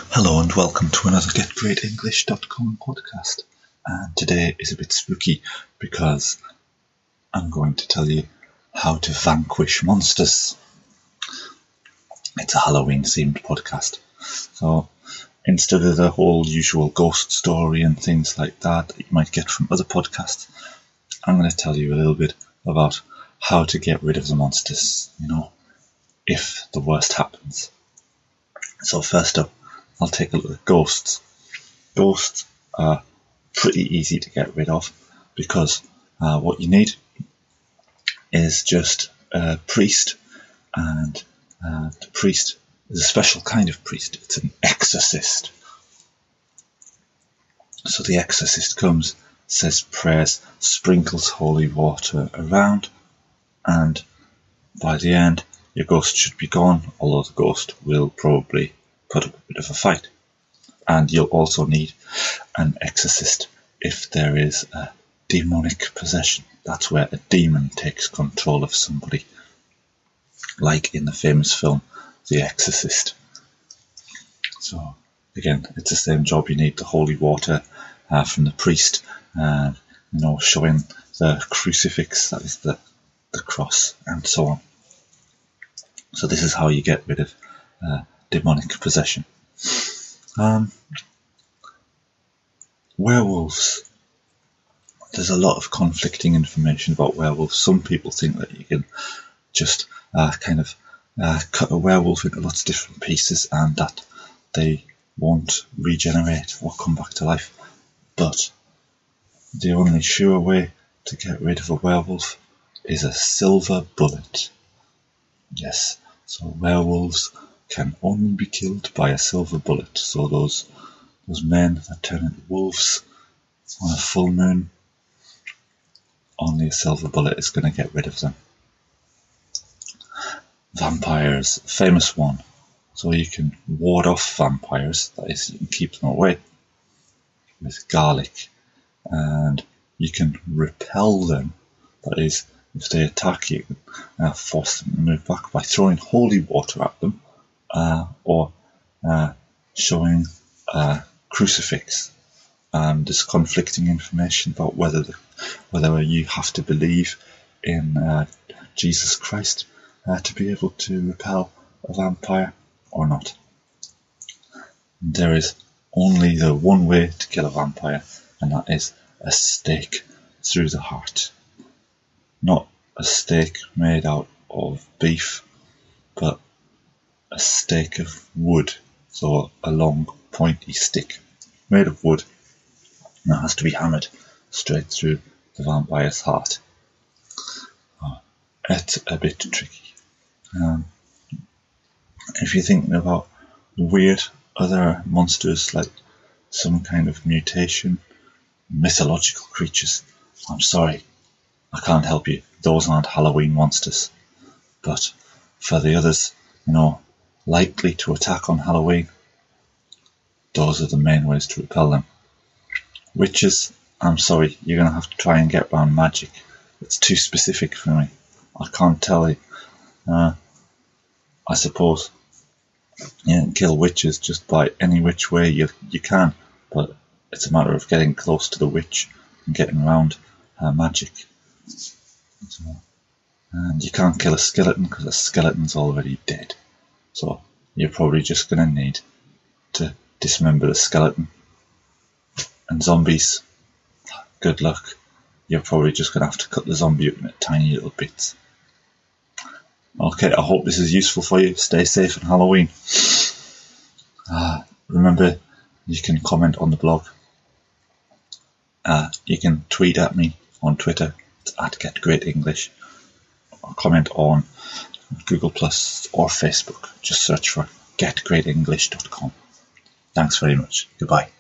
Hello and welcome to another GetGreatEnglish.com podcast. And today is a bit spooky because I'm going to tell you how to vanquish monsters. It's a Halloween themed podcast. So instead of the whole usual ghost story and things like that you might get from other podcasts, I'm going to tell you a little bit about how to get rid of the monsters, if the worst happens. So first up, I'll take a look at ghosts. Ghosts are pretty easy to get rid of because what you need is just a priest, and the priest is a special kind of priest. It's an exorcist. So the exorcist comes, says prayers, sprinkles holy water around, and by the end your ghost should be gone, although the ghost will probably put up a bit of a fight. And you'll also need an exorcist if there is a demonic possession. That's where a demon takes control of somebody, like in the famous film The Exorcist. So again, it's the same job. You need the holy water from the priest, and showing the crucifix, that is the cross, and so on. So this is how you get rid of demonic possession. Werewolves. There's a lot of conflicting information about werewolves. Some people think that you can just cut a werewolf into lots of different pieces and that they won't regenerate or come back to life. But the only sure way to get rid of a werewolf is a silver bullet. Yes, so werewolves can only be killed by a silver bullet. So those men that turn into wolves on a full moon, only a silver bullet is going to get rid of them. Vampires, famous one. So you can ward off vampires, that is, you can keep them away with garlic, and you can repel them, that is, if they attack you, force them to move back by throwing holy water at them, or showing a crucifix. There's conflicting information about whether you have to believe in Jesus Christ to be able to repel a vampire or not. There is only the one way to kill a vampire, and that is a stake through the heart. Not a stake made out of beef, but a stake of wood, so a long pointy stick made of wood, and that has to be hammered straight through the vampire's heart. It's a bit tricky. If you're thinking about weird other monsters, like some kind of mutation, mythological creatures, I'm sorry, I can't help you. Those aren't Halloween monsters. But for the others, likely to attack on Halloween, those are the main ways to repel them. Witches, I'm sorry, you're going to have to try and get around magic. It's too specific for me. I can't tell you. I suppose you can kill witches just by any which way you can, but it's a matter of getting close to the witch and getting around her magic. And you can't kill a skeleton because a skeleton's already dead. So you're probably just going to need to dismember the skeleton. And zombies, good luck. You're probably just going to have to cut the zombie up into tiny little bits. Okay, I hope this is useful for you. Stay safe on Halloween. Remember, you can comment on the blog. You can tweet at me on Twitter. It's at GetGreatEnglish. Or comment on Google Plus or Facebook. Just search for GetGreatEnglish.com. Thanks very much. Goodbye.